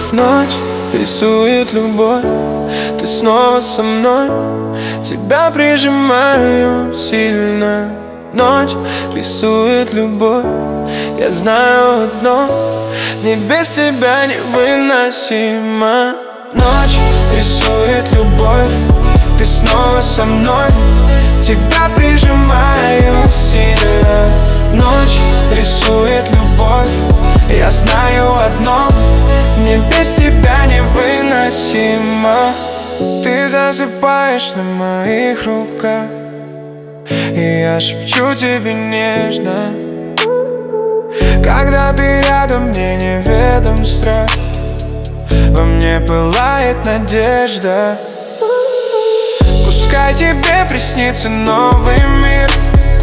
Ночь рисует любовь, ты снова со мной. Тебя прижимаю сильно. Ночь рисует любовь, я знаю одно: мне без тебя невыносимо. Ночь рисует любовь, ты снова со мной. Тебя прижимаю сильно. Ночь рисует любовь, я знаю одно: мне без тебя невыносимо. Ты засыпаешь на моих руках, и я шепчу тебе нежно. Когда ты рядом, мне неведом страх, во мне пылает надежда. Пускай тебе приснится новый мир,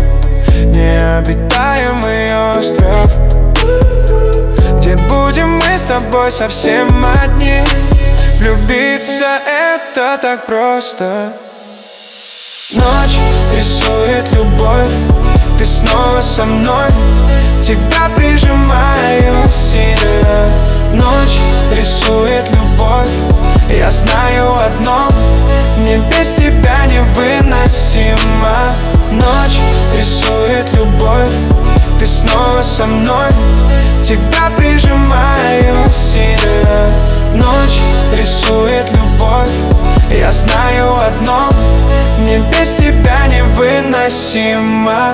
необитаемый остров, где будем мы с тобой совсем одни. Влюбиться это так просто. Ночь рисует любовь, ты снова со мной. Тебя прижимаю сильно. Ночь рисует любовь, я знаю одно: мне без тебя невыносимо. Ночь рисует любовь, ты снова со мной. Тебя прижимаю сильно. Ночь рисует любовь, я знаю одно: мне без тебя невыносимо.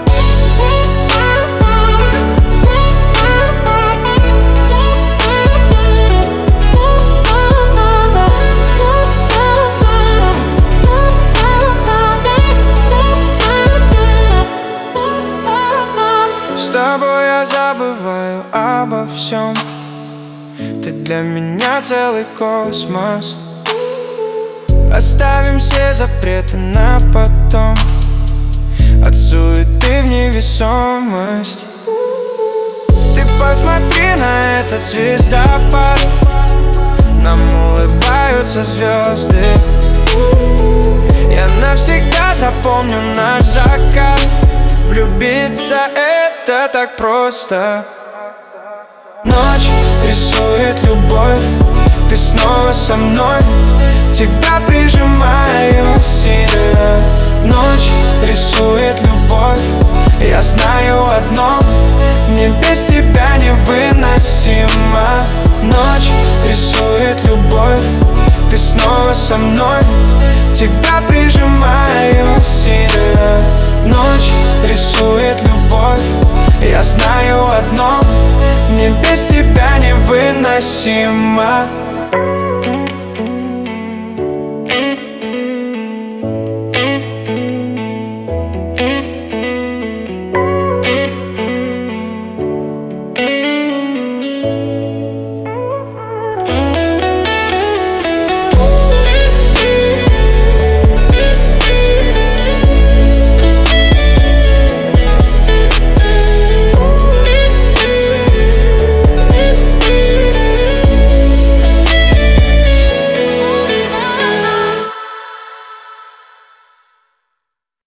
С тобой я забываю обо всем. Ты для меня целый космос. Оставим все запреты на потом, от суеты в невесомость. Ты посмотри на этот звездопад, нам улыбаются звезды. Я навсегда запомню наш закат. Влюбиться это так просто. Ночь рисует любовь, ты снова со мной. Тебя прижимаю сильно. Ночь рисует любовь, я знаю одно: мне без тебя невыносимо. Ночь рисует любовь, ты снова со мной. Тебя прижимаю сильно. Ночь рисует любовь, я знаю одно: мне без тебя невыносимо.